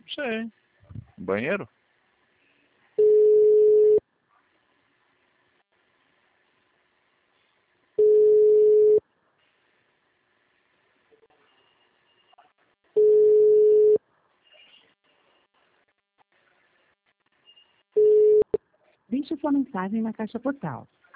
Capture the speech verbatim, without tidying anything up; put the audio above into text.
Sei. Banheiro? Deixe sua mensagem na caixa postal.